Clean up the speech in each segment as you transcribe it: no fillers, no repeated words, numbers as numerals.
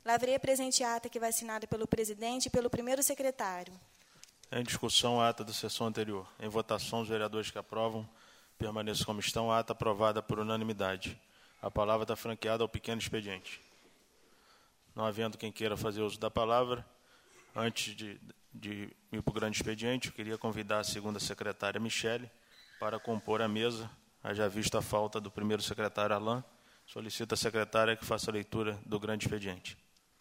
Lavrei a presente ata que vai assinada pelo presidente e pelo primeiro secretário. Em discussão, a ata da sessão anterior. Em votação, os vereadores que aprovam permaneçam como estão. A ata aprovada por unanimidade. A palavra está franqueada ao pequeno expediente. Não havendo quem queira fazer uso da palavra, antes de ir para o grande expediente, eu queria convidar a segunda secretária, Michele, para compor a mesa. Haja vista a falta do primeiro secretário, Alain, solicita a secretária que faça a leitura do grande expediente.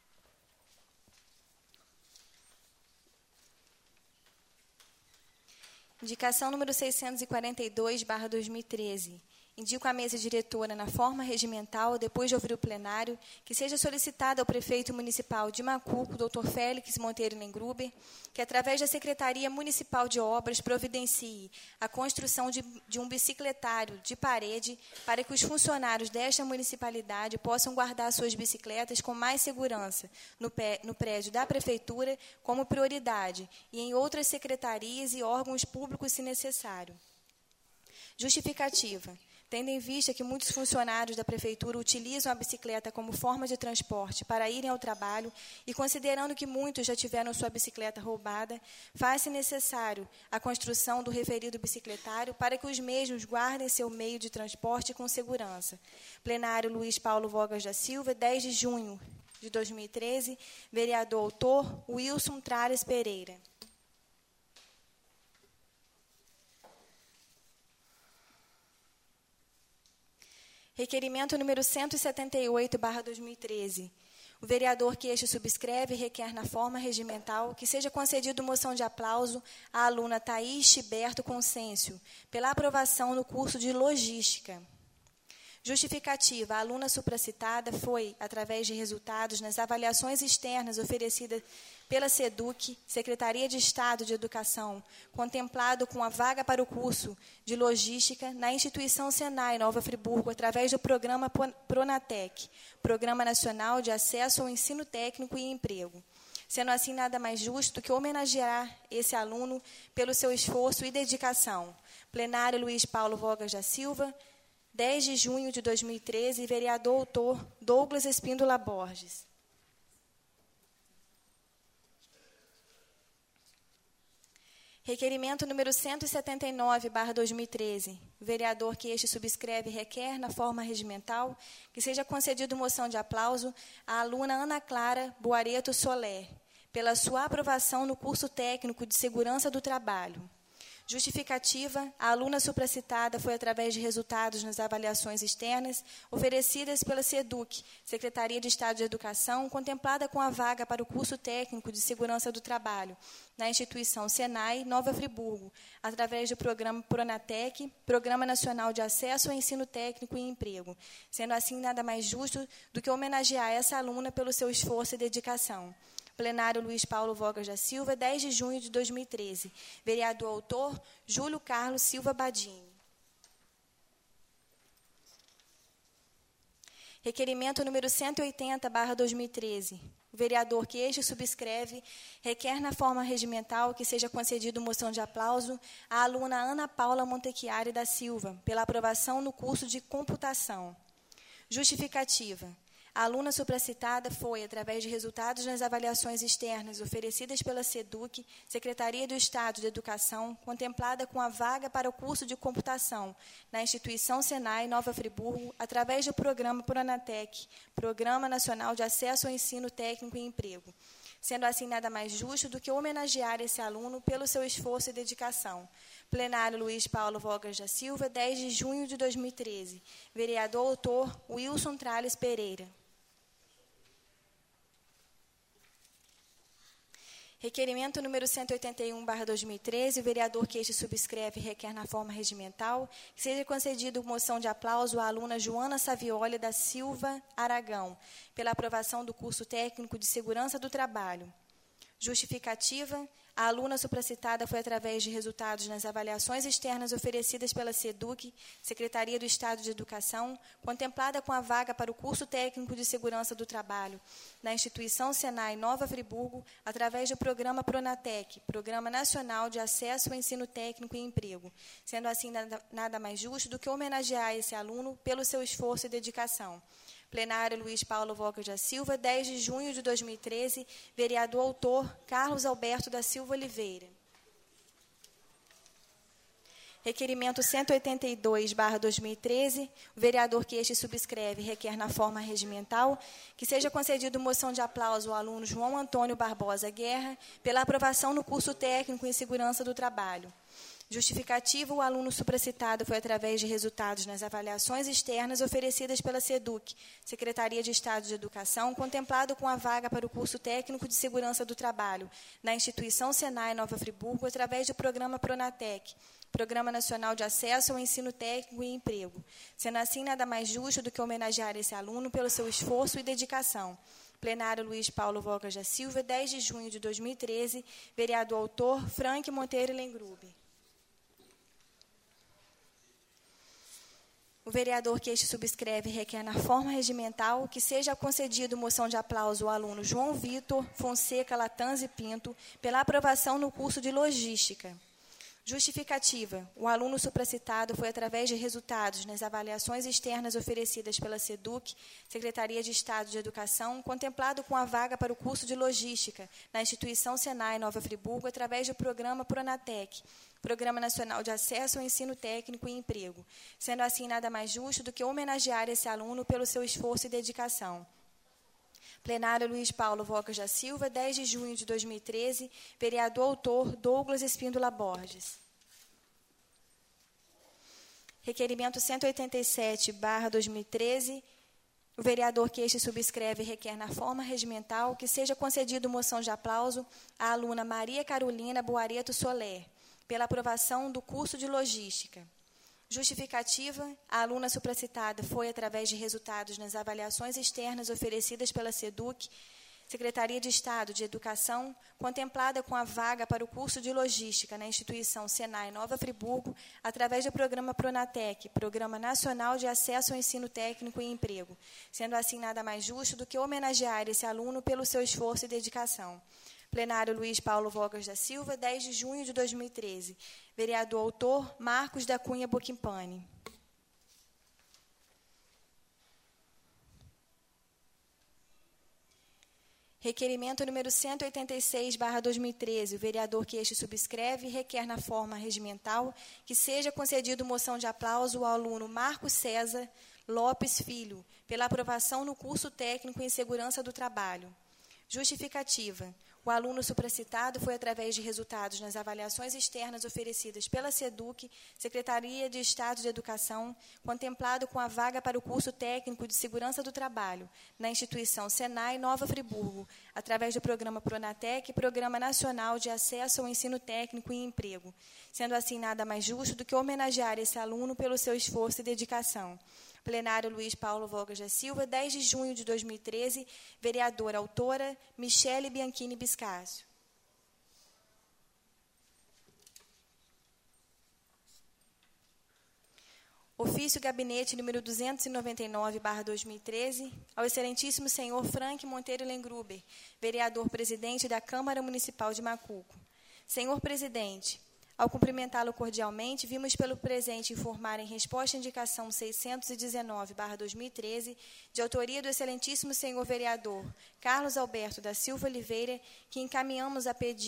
Indicação número 642/2013. Indico à mesa diretora, na forma regimental, depois de ouvir o plenário, que seja solicitado ao prefeito municipal de Macuco, Dr. Félix Monteiro Nengruber, que, através da Secretaria Municipal de Obras, providencie a construção de um bicicletário de parede para que os funcionários desta municipalidade possam guardar suas bicicletas com mais segurança no prédio da Prefeitura como prioridade e em outras secretarias e órgãos públicos, se necessário. Justificativa. Tendo em vista que muitos funcionários da Prefeitura utilizam a bicicleta como forma de transporte para irem ao trabalho e considerando que muitos já tiveram sua bicicleta roubada, faz-se necessário a construção do referido bicicletário para que os mesmos guardem seu meio de transporte com segurança. Plenário Luiz Paulo Vogas da Silva, 10 de junho de 2013. Vereador autor, Wilson Trales Pereira. Requerimento número 178/2013. O vereador que este subscreve requer na forma regimental que seja concedido moção de aplauso à aluna Thaís Tiberto Consêncio pela aprovação no curso de Logística. Justificativa. A aluna supracitada foi, através de resultados nas avaliações externas oferecidas pela SEDUC, Secretaria de Estado de Educação, contemplado com a vaga para o curso de Logística na instituição Senai Nova Friburgo, através do programa Pronatec, Programa Nacional de Acesso ao Ensino Técnico e Emprego. Sendo assim, nada mais justo que homenagear esse aluno pelo seu esforço e dedicação. Plenário Luiz Paulo Vogas da Silva, 10 de junho de 2013, vereador autor Douglas Espíndola Borges. Requerimento número 179/2013. O vereador que este subscreve requer, na forma regimental, que seja concedido moção de aplauso à aluna Ana Clara Boareto Soler, pela sua aprovação no curso técnico de Segurança do Trabalho. Justificativa. A aluna supracitada foi, através de resultados nas avaliações externas oferecidas pela SEDUC, Secretaria de Estado de Educação, contemplada com a vaga para o curso técnico de Segurança do Trabalho, na instituição Senai Nova Friburgo, através do programa Pronatec, Programa Nacional de Acesso ao Ensino Técnico e Emprego. Sendo assim, nada mais justo do que homenagear essa aluna pelo seu esforço e dedicação. Plenário Luiz Paulo Vogas da Silva, 10 de junho de 2013. Vereador autor, Júlio Carlos Silva Badini. Requerimento número 180/2013. O vereador que este subscreve requer na forma regimental que seja concedido moção de aplauso à aluna Ana Paula Montechiari da Silva, pela aprovação no curso de Computação. Justificativa. A aluna supracitada foi, através de resultados nas avaliações externas oferecidas pela SEDUC, Secretaria do Estado de Educação, contemplada com a vaga para o curso de Computação, na instituição Senai Nova Friburgo, através do programa Pronatec, Programa Nacional de Acesso ao Ensino Técnico e Emprego. Sendo assim, nada mais justo do que homenagear esse aluno pelo seu esforço e dedicação. Plenário Luiz Paulo Vogas da Silva, 10 de junho de 2013. Vereador autor, Wilson Trales Pereira. Requerimento número 181/2013, o vereador que este subscreve requer na forma regimental que seja concedido moção de aplauso à aluna Joana Savioli da Silva Aragão, pela aprovação do curso técnico de Segurança do Trabalho. Justificativa. A aluna supracitada foi, através de resultados nas avaliações externas oferecidas pela SEDUC, Secretaria do Estado de Educação, contemplada com a vaga para o curso técnico de Segurança do Trabalho, na instituição Senai Nova Friburgo, através do programa Pronatec, Programa Nacional de Acesso ao Ensino Técnico e Emprego. Sendo assim, nada mais justo do que homenagear esse aluno pelo seu esforço e dedicação. Plenário Luiz Paulo Voca da Silva, 10 de junho de 2013. Vereador autor, Carlos Alberto da Silva Oliveira. Requerimento 182/2013, o vereador que este subscreve requer na forma regimental que seja concedido moção de aplauso ao aluno João Antônio Barbosa Guerra pela aprovação no curso técnico em segurança do trabalho. Justificativa, o aluno supracitado foi através de resultados nas avaliações externas oferecidas pela SEDUC, Secretaria de Estado de Educação, contemplado com a vaga para o curso técnico de segurança do trabalho na instituição Senai Nova Friburgo, através do programa Pronatec, Programa Nacional de Acesso ao Ensino Técnico e Emprego. Sendo assim, nada mais justo do que homenagear esse aluno pelo seu esforço e dedicação. Plenário Luiz Paulo Voca da Silva, 10 de junho de 2013. Vereador autor, Frank Monteiro Lengruber. O vereador que este subscreve requer na forma regimental que seja concedido moção de aplauso ao aluno João Vitor Fonseca Latanzi Pinto pela aprovação no curso de Logística. Justificativa, o aluno supracitado foi através de resultados nas avaliações externas oferecidas pela SEDUC, Secretaria de Estado de Educação, contemplado com a vaga para o curso de Logística na instituição Senai Nova Friburgo, através do programa Pronatec, Programa Nacional de Acesso ao Ensino Técnico e Emprego. Sendo assim, nada mais justo do que homenagear esse aluno pelo seu esforço e dedicação. Plenário Luiz Paulo Voca da Silva, 10 de junho de 2013. Vereador autor, Douglas Espíndola Borges. Requerimento 187/2013. O vereador que este subscreve requer na forma regimental que seja concedido moção de aplauso à aluna Maria Carolina Boareto Soler, pela aprovação do curso de Logística. Justificativa, a aluna supracitada foi através de resultados nas avaliações externas oferecidas pela SEDUC, Secretaria de Estado de Educação, contemplada com a vaga para o curso de Logística na instituição Senai Nova Friburgo, através do programa Pronatec, Programa Nacional de Acesso ao Ensino Técnico e Emprego. Sendo assim, nada mais justo do que homenagear esse aluno pelo seu esforço e dedicação. Plenário Luiz Paulo Voca da Silva, 10 de junho de 2013. Vereador autor, Marcos da Cunha Boquimpani. Requerimento número 186/2013. O vereador que este subscreve requer na forma regimental que seja concedido moção de aplauso ao aluno Marcos César Lopes Filho, pela aprovação no curso técnico em segurança do trabalho. Justificativa. O aluno supracitado foi através de resultados nas avaliações externas oferecidas pela SEDUC, Secretaria de Estado de Educação, contemplado com a vaga para o curso técnico de segurança do trabalho, na instituição Senai Nova Friburgo, através do programa Pronatec, Programa Nacional de Acesso ao Ensino Técnico e Emprego. Sendo assim, nada mais justo do que homenagear esse aluno pelo seu esforço e dedicação. Plenário Luiz Paulo Voca da Silva, 10 de junho de 2013. Vereadora autora, Michele Bianchini Biscásio. Ofício Gabinete número 299/2013, ao excelentíssimo senhor Frank Monteiro Lengruber, vereador presidente da Câmara Municipal de Macuco. Senhor presidente, ao cumprimentá-lo cordialmente, vimos pelo presente informar em resposta à indicação 619/2013, de autoria do excelentíssimo senhor vereador Carlos Alberto da Silva Oliveira, que encaminhamos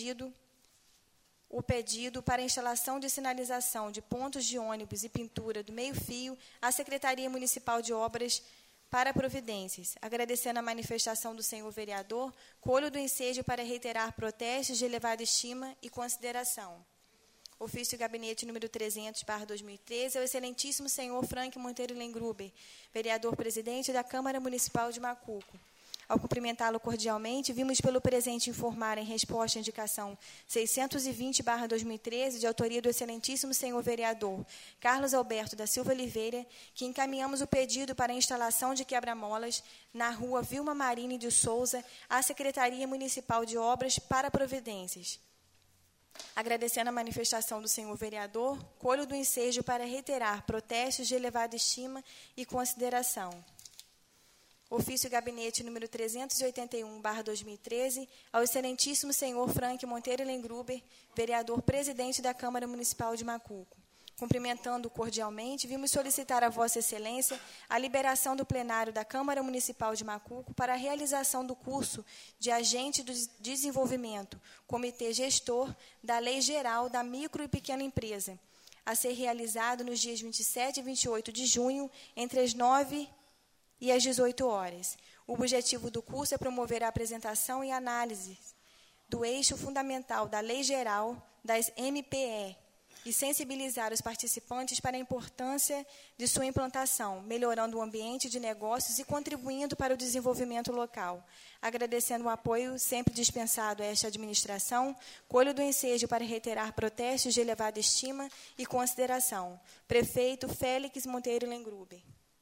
o pedido para a instalação de sinalização de pontos de ônibus e pintura do meio-fio à Secretaria Municipal de Obras para providências. Agradecendo a manifestação do senhor vereador, colho do ensejo para reiterar protestos de elevada estima e consideração. Ofício Gabinete número 300/2013, ao excelentíssimo senhor Frank Monteiro Lengruber, vereador presidente da Câmara Municipal de Macuco. Ao cumprimentá-lo cordialmente, vimos pelo presente informar em resposta à indicação 620/2013, de autoria do excelentíssimo senhor vereador Carlos Alberto da Silva Oliveira, que encaminhamos o pedido para a instalação de quebra-molas na rua Vilma Marine de Souza à Secretaria Municipal de Obras para providências. Agradecendo a manifestação do senhor vereador, colho do ensejo para reiterar protestos de elevada estima e consideração. Ofício Gabinete número 381/2013, ao excelentíssimo senhor Frank Monteiro Lengruber, vereador presidente da Câmara Municipal de Macuco. Cumprimentando cordialmente, vimos solicitar a Vossa Excelência a liberação do plenário da Câmara Municipal de Macuco para a realização do curso de Agente do Desenvolvimento, Comitê Gestor da Lei Geral da Micro e Pequena Empresa, a ser realizado nos dias 27 e 28 de junho, entre as 9 e às 18 horas. O objetivo do curso é promover a apresentação e análise do eixo fundamental da Lei Geral das MPE e sensibilizar os participantes para a importância de sua implantação, melhorando o ambiente de negócios e contribuindo para o desenvolvimento local. Agradecendo o apoio sempre dispensado a esta administração, colho do ensejo para reiterar protestos de elevada estima e consideração. Prefeito Félix Monteiro Lengruber.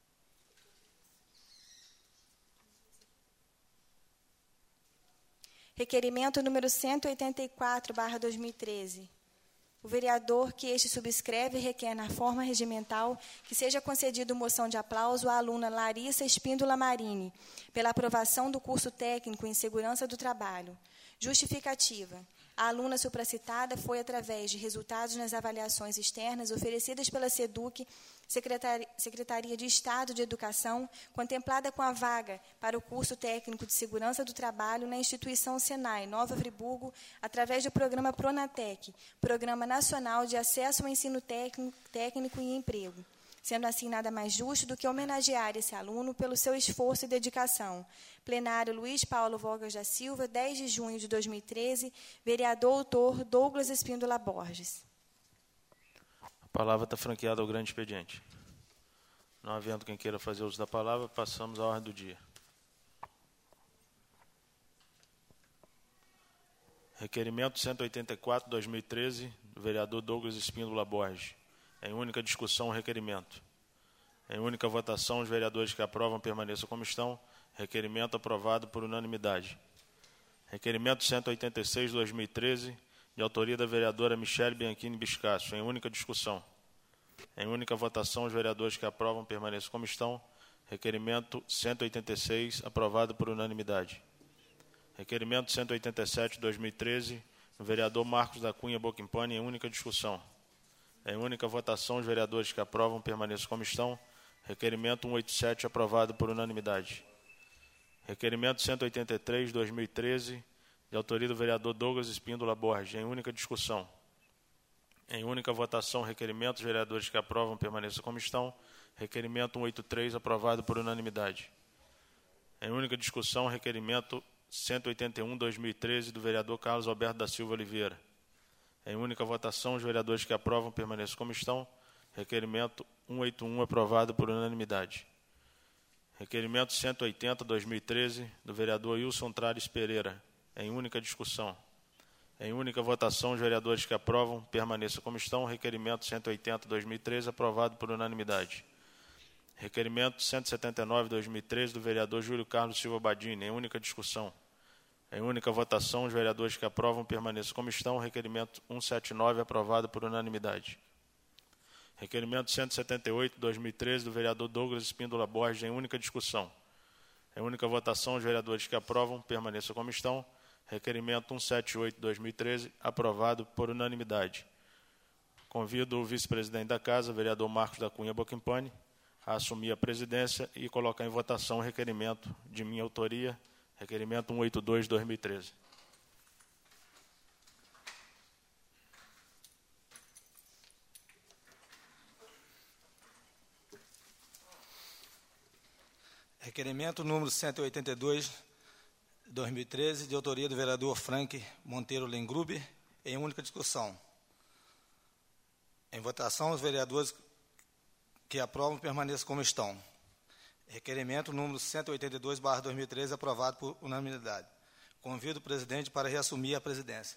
Requerimento número 184/2013. O vereador que este subscreve requer na forma regimental que seja concedido moção de aplauso à aluna Larissa Espíndola Marini pela aprovação do curso técnico em segurança do trabalho. Justificativa. A aluna supracitada foi através de resultados nas avaliações externas oferecidas pela SEDUC, Secretaria de Estado de Educação, contemplada com a vaga para o curso técnico de segurança do trabalho na instituição Senai, Nova Friburgo, através do programa Pronatec, Programa Nacional de Acesso ao Ensino Técnico e Emprego. Sendo assim, nada mais justo do que homenagear esse aluno pelo seu esforço e dedicação. Plenário Luiz Paulo Vogas da Silva, 10 de junho de 2013, vereador doutor Douglas Espíndola Borges. A palavra está franqueada ao grande expediente. Não havendo quem queira fazer uso da palavra, passamos à ordem do dia. Requerimento 184/2013, do vereador Douglas Espíndola Borges. Em única discussão, o requerimento. Em única votação, os vereadores que aprovam permaneçam como estão. Requerimento aprovado por unanimidade. Requerimento 186/2013, de autoria da vereadora Michele Bianchini Biscasso. Em única discussão. Em única votação, os vereadores que aprovam permaneçam como estão. Requerimento 186, aprovado por unanimidade. Requerimento 187/2013, do vereador Marcos da Cunha Boquimpani. Em única discussão. Em única votação, os vereadores que aprovam permaneçam como estão. Requerimento 187, aprovado por unanimidade. Requerimento 183/2013, de autoria do vereador Douglas Espíndola Borges. Em única discussão. Em única votação, requerimento, os vereadores que aprovam permaneçam como estão. Requerimento 183, aprovado por unanimidade. Em única discussão, requerimento 181/2013, do vereador Carlos Alberto da Silva Oliveira. Em única votação, os vereadores que aprovam permaneçam como estão. Requerimento 181, aprovado por unanimidade. Requerimento 180/2013, do vereador Wilson Trales Pereira. Em única discussão. Em única votação, os vereadores que aprovam permaneçam como estão. Requerimento 180/2013, aprovado por unanimidade. Requerimento 179/2013, do vereador Júlio Carlos Silva Badini. Em única discussão. Em única votação, os vereadores que aprovam permaneçam como estão. Requerimento 179, aprovado por unanimidade. Requerimento 178/2013, do vereador Douglas Espíndola Borges. Em única discussão. Em única votação, os vereadores que aprovam permaneçam como estão. Requerimento 178/2013, aprovado por unanimidade. Convido o vice-presidente da Casa, vereador Marcos da Cunha Boquimpani, a assumir a presidência e colocar em votação o requerimento de minha autoria, requerimento 182/2013. Requerimento número 182/2013, de autoria do vereador Frank Monteiro Lengruber, em única discussão. Em votação, os vereadores que aprovam permaneçam como estão. Requerimento número 182/2013, aprovado por unanimidade. Convido o presidente para reassumir a presidência.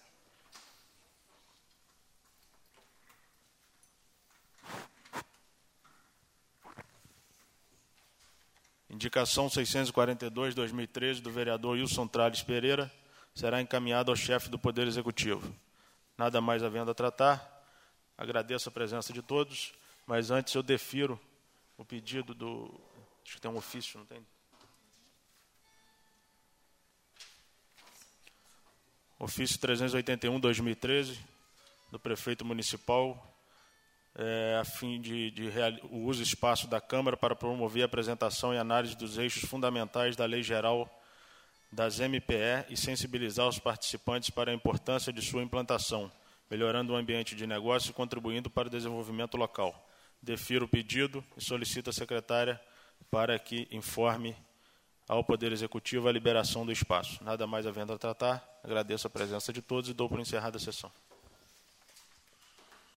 Indicação 642/2013, do vereador Wilson Trales Pereira, será encaminhada ao chefe do Poder Executivo. Nada mais havendo a tratar, agradeço a presença de todos, mas antes eu defiro o pedido do... Acho que tem um ofício, não tem? Ofício 381/2013, do prefeito municipal, a fim o uso do espaço da Câmara para promover a apresentação e análise dos eixos fundamentais da Lei Geral das MPE e sensibilizar os participantes para a importância de sua implantação, melhorando o ambiente de negócio e contribuindo para o desenvolvimento local. Defiro o pedido e solicito à secretária para que informe ao Poder Executivo a liberação do espaço. Nada mais havendo a tratar, agradeço a presença de todos e dou por encerrada a sessão.